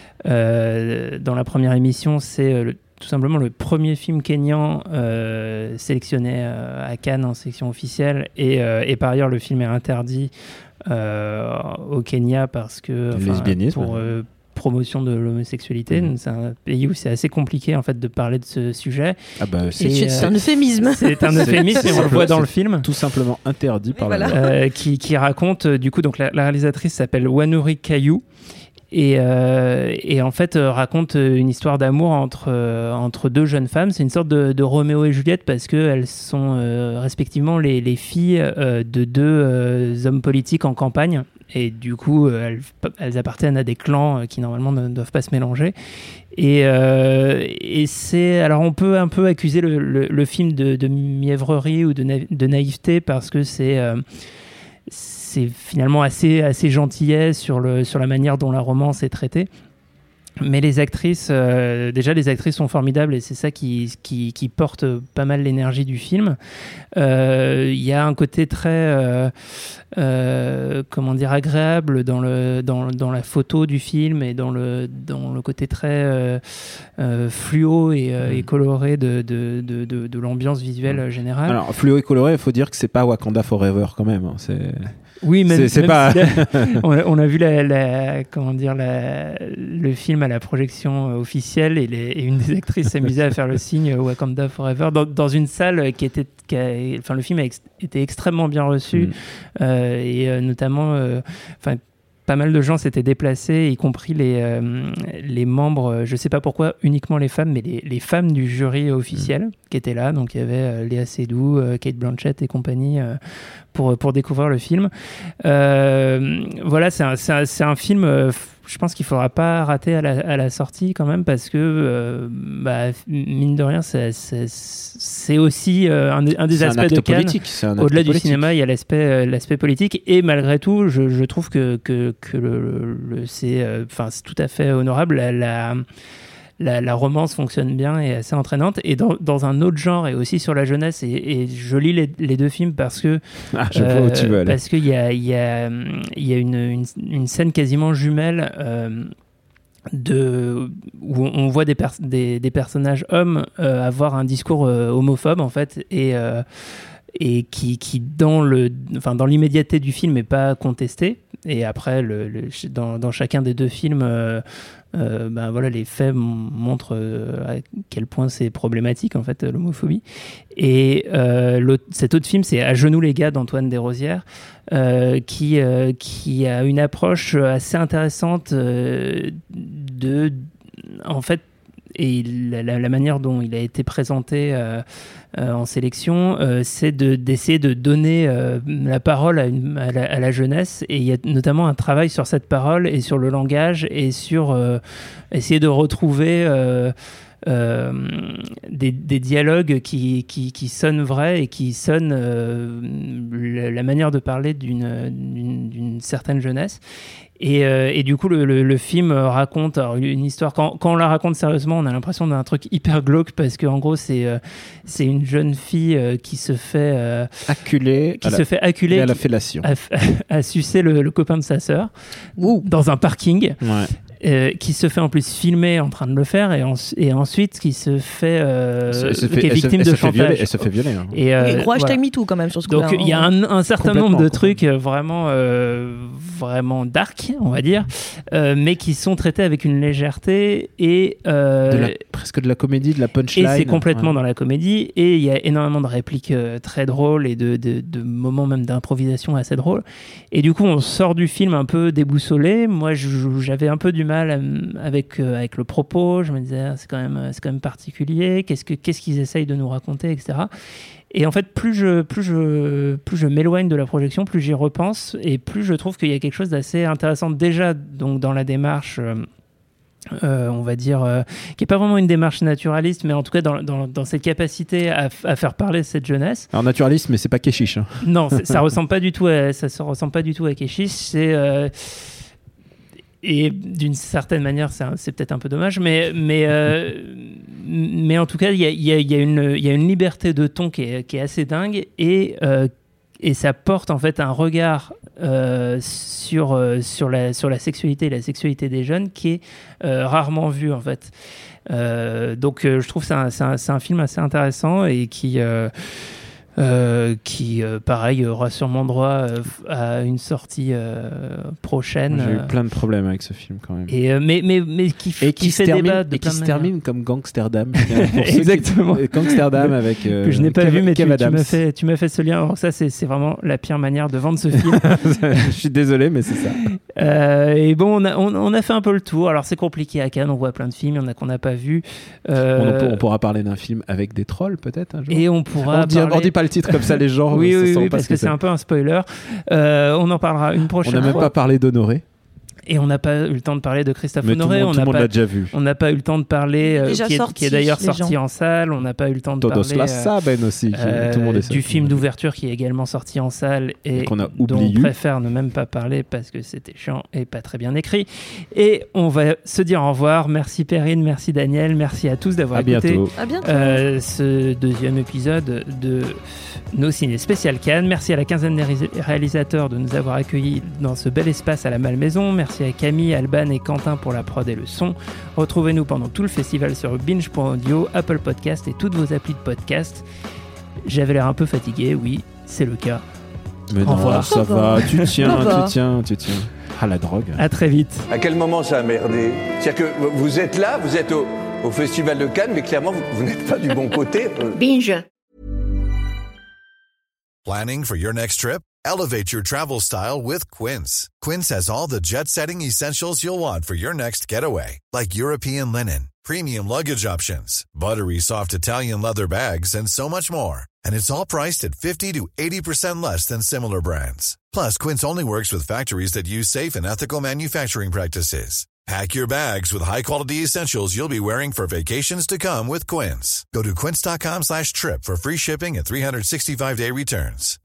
euh, dans la première émission. C'est euh, le, tout simplement le premier film kényan euh, sélectionné euh, à Cannes en sélection officielle, et, euh, et par ailleurs le film est interdit euh, au Kenya parce que lesbianisme pour, euh, promotion de l'homosexualité. Mmh. C'est un pays où c'est assez compliqué en fait de parler de ce sujet. Ah bah, c'est, et, c'est euh, un euphémisme. C'est un euphémisme, et on le voit dans le film. Tout simplement interdit par voilà. la loi. Euh, qui, qui raconte, du coup, donc la, la réalisatrice s'appelle Wanuri Kayu. Et, euh, et en fait euh, raconte une histoire d'amour entre, euh, entre deux jeunes femmes. C'est une sorte de, de Roméo et Juliette, parce qu'elles sont euh, respectivement les, les filles euh, de deux euh, hommes politiques en campagne. Et du coup, euh, elles, elles appartiennent à des clans euh, qui normalement ne doivent pas se mélanger. Et, euh, et c'est... Alors on peut un peu accuser le, le, le film de, de mièvrerie ou de, na- de naïveté, parce que c'est... Euh, c'est finalement assez, assez gentillet sur, le, sur la manière dont la romance est traitée. Mais les actrices, euh, déjà les actrices sont formidables, et c'est ça qui, qui, qui porte pas mal l'énergie du film. Il euh, y a un côté très, euh, euh, comment dire, agréable dans, le, dans, dans la photo du film, et dans le, dans le côté très euh, euh, fluo et, euh, et coloré de, de, de, de, de l'ambiance visuelle générale. Alors fluo et coloré, il faut dire que c'est pas Wakanda Forever quand même. Hein. C'est... Oui, même, c'est, c'est même pas. Si la, on, a, on a vu la, la, comment dire, la, le film à la projection officielle et, les, et une des actrices s'amusait à faire le signe Wakanda Forever dans, dans une salle qui était, qui a, enfin le film a ex, était extrêmement bien reçu mm. euh, et euh, notamment, enfin. Euh, pas mal de gens s'étaient déplacés, y compris les, euh, les membres, je ne sais pas pourquoi, uniquement les femmes, mais les, les femmes du jury officiel mmh. qui étaient là. Donc il y avait euh, Léa Seydoux, euh, Cate Blanchett et compagnie euh, pour, pour découvrir le film. Euh, voilà, c'est un, c'est un, c'est un film, euh, je pense qu'il ne faudra pas rater à la, à la sortie quand même, parce que, euh, bah, mine de rien, c'est, c'est, c'est aussi euh, un, un des c'est aspects un acte de Cannes. Politique, c'est un acte Au-delà politique. du cinéma, il y a l'aspect, euh, l'aspect politique. Et malgré tout, je, je trouve que, que, que le, le, c'est, euh, c'est tout à fait honorable. La, la, la, la romance fonctionne bien et est assez entraînante. Et dans, dans un autre genre, et aussi sur la jeunesse, et, et je lis les, les deux films parce que... Ah, je vois où tu veux aller. Parce qu'il y a, il y a, il y a une, une, une scène quasiment jumelle... Euh, de où on voit des, pers- des, des personnages hommes euh, avoir un discours euh, homophobe en fait et euh, et qui, qui dans le enfin dans l'immédiateté du film n'est pas contesté et après le, le dans, dans chacun des deux films euh, euh, ben voilà les faits montrent euh, à quel point c'est problématique en fait l'homophobie et euh, l'autre, cet autre film c'est À genoux les gars d'Antoine Desrosières euh, qui euh, qui a une approche assez intéressante euh, de en fait et la, la, la manière dont il a été présenté euh, euh, en sélection, euh, c'est de, d'essayer de donner euh, la parole à, une, à, la, à la jeunesse. Et il y a notamment un travail sur cette parole et sur le langage et sur euh, essayer de retrouver euh, euh, des, des dialogues qui, qui, qui sonnent vrais et qui sonnent euh, la, la manière de parler d'une, d'une, d'une certaine jeunesse. Et, euh, et du coup, le, le, le film raconte alors, une histoire. Quand, quand on la raconte sérieusement, on a l'impression d'un truc hyper glauque parce qu'en gros, c'est, euh, c'est une jeune fille euh, qui se fait euh, acculer, qui se la, fait acculer, à la fellation, à, à sucer le, le copain de sa sœur Ouh. dans un parking. Ouais. Euh, qui se fait en plus filmer en train de le faire et, en, et ensuite qui se fait, euh, se, se fait qui est victime elle de se chantage. Violer, elle se fait violer. Hein. Et, euh, et gros hashtag voilà. MeToo quand même sur ce coup-là. Donc il y a un, un certain nombre de trucs vraiment, euh, vraiment dark, on va dire, euh, mais qui sont traités avec une légèreté et euh, de la, presque de la comédie, de la punchline. Et c'est complètement ouais. dans la comédie et il y a énormément de répliques euh, très drôles et de, de, de moments même d'improvisation assez drôles. Et du coup, on sort du film un peu déboussolé. Moi, j'avais un peu du mal à, avec euh, avec le propos. Je me disais ah, c'est quand même c'est quand même particulier. Qu'est-ce que qu'est-ce qu'ils essayent de nous raconter, et cetera. Et en fait, plus je plus je plus je m'éloigne de la projection, plus j'y repense et plus je trouve qu'il y a quelque chose d'assez intéressant déjà donc dans la démarche. Euh, Euh, on va dire, euh, qui n'est pas vraiment une démarche naturaliste, mais en tout cas dans, dans, dans cette capacité à, f- à faire parler cette jeunesse. Alors naturaliste, mais c'est pas Keshish. Hein. Non, ça ressemble pas du tout à, ça se ressemble pas du tout à Keshish. C'est euh, et d'une certaine manière, c'est, un, c'est peut-être un peu dommage, mais mais euh, mais en tout cas, il y a il y a il y a une il y a une liberté de ton qui est qui est assez dingue et euh, et ça porte en fait un regard euh, sur, euh, sur, la, sur la sexualité et la sexualité des jeunes qui est euh, rarement vu en fait. Euh, donc euh, je trouve que c'est un, c'est, un, c'est un film assez intéressant et qui, euh, euh, qui euh, pareil, aura sûrement droit euh, à une sortie euh, prochaine. J'ai eu plein de problèmes avec ce film quand même. Et, euh, mais, mais, mais qui, et qui, qui fait termine, débat de et qui se termine comme Gangsterdam. Exactement. Qui, Gangsterdam avec euh, que je n'ai pas Kev, vu, mais tu, tu, m'as fait, tu m'as fait ce lien. Alors ça, c'est, c'est vraiment la pire manière de vendre ce film. Je suis désolé, mais c'est ça. Euh, et bon, on a, on, on a fait un peu le tour. Alors c'est compliqué à Cannes, on voit plein de films, il y en a qu'on n'a pas vu. Euh... On, on pourra parler d'un film avec des trolls peut-être un jour. Et on pourra. On dit, parler... on dit pas le titre comme ça, les gens. oui, oui, oui, pas parce que, que c'est un peu un spoiler. Euh, on en parlera une prochaine fois. On n'a même pas parlé d'Honoré. Et on n'a pas eu le temps de parler de Christophe Mais Honoré. Tout le monde, on tout n'a monde pas, l'a déjà vu. On n'a pas eu le temps de parler, euh, qui, est, sorti, qui est d'ailleurs sorti gens. en salle. On n'a pas eu le temps de Todos parler la saben aussi, euh, tout le monde est du film d'ouverture qui est également sorti en salle et, et qu'on a dont oublié. on préfère ne même pas parler parce que c'était chiant et pas très bien écrit. Et on va se dire au revoir. Merci Perrine, merci Daniel, merci à tous d'avoir à écouté bientôt. À bientôt. Euh, ce deuxième épisode de Nos Ciné Spécial Cannes. Merci à la quinzaine des ré- réalisateurs de nous avoir accueillis dans ce bel espace à la Malmaison. Merci à Camille, Alban et Quentin pour la prod et le son. Retrouvez-nous pendant tout le festival sur binge point audio, Apple Podcast et toutes vos applis de podcast. J'avais l'air un peu fatigué, oui, c'est le cas. Mais Au non, revoir. ça va, tu tiens, Ça va. tu tiens, tu tiens. Ah, la drogue. À très vite. À quel moment ça a merdé? C'est-à-dire que vous êtes là, vous êtes au, au Festival de Cannes, mais clairement, vous, vous n'êtes pas du bon côté. Binge. Planning for your next trip? Elevate your travel style with Quince. Quince has all the jet-setting essentials you'll want for your next getaway, like European linen, premium luggage options, buttery soft Italian leather bags, and so much more. And it's all priced at fifty to eighty percent less than similar brands. Plus, Quince only works with factories that use safe and ethical manufacturing practices. Pack your bags with high-quality essentials you'll be wearing for vacations to come with Quince. Go to quince.com slash trip for free shipping and three sixty-five day returns.